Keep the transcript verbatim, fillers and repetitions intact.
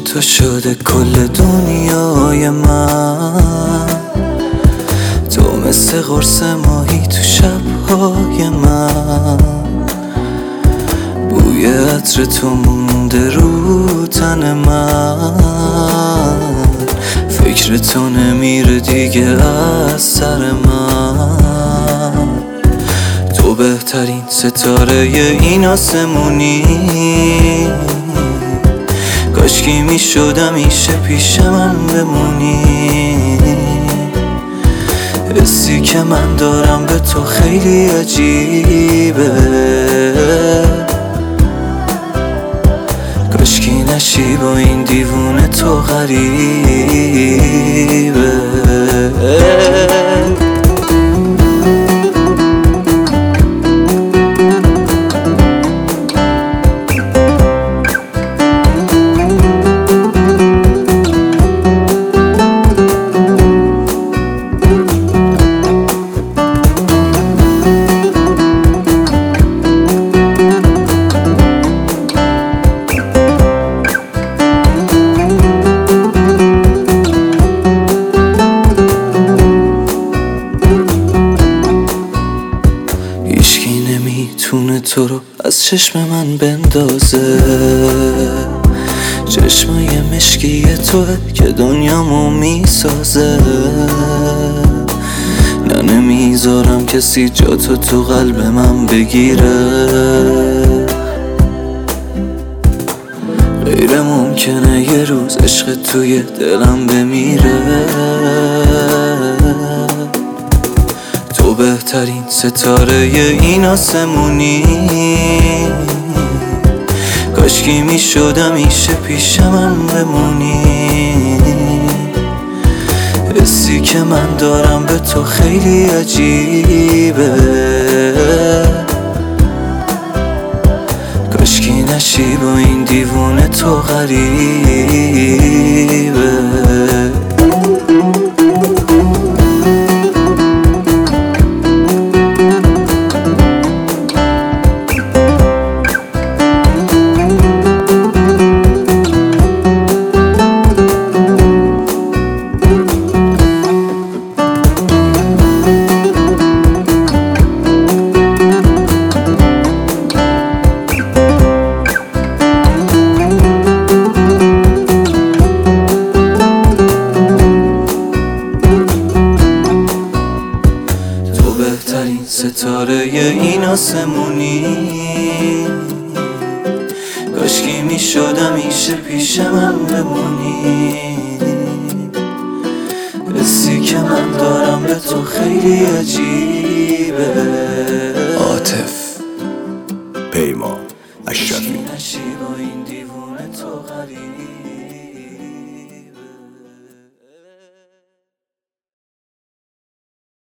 تو شده کل دنیای من، تو مثل قرص ماهی تو شبهای من، بوی عطر تو مونده رو تن من، فکر تو نمیره دیگه از سر من. تو بهترین ستاره این آسمونی، کاشکی میشد همیشه پیش من بمونی. حسی که من دارم به تو خیلی عجیبه، کاشکی نشی با این دیوونه تو غریبه. هیچکی نمیتونه تو رو از چشم من بندازه، چشمای مشکی توه که دنیامو میسازه. نه نمیذارم کسی جاتو تو قلب من بگیره، غیر ممکنه یه روز عشق توی دلم بمیره. تو بهترین ستاره این آسمونی، کاشکی میشد همیشه پیش من بمونی. حسی که من دارم به تو خیلی عجیبه، کاشکی نشی با این دیوونه تو غریبه. بهترین ستاره این آسمونی، کاشکی میشد همیشه پیش من بمونی. حسی که من دارم به تو خیلی عجیبه. عاطف پیمان اشرفی. نشی با این دیوونه تو غریبه.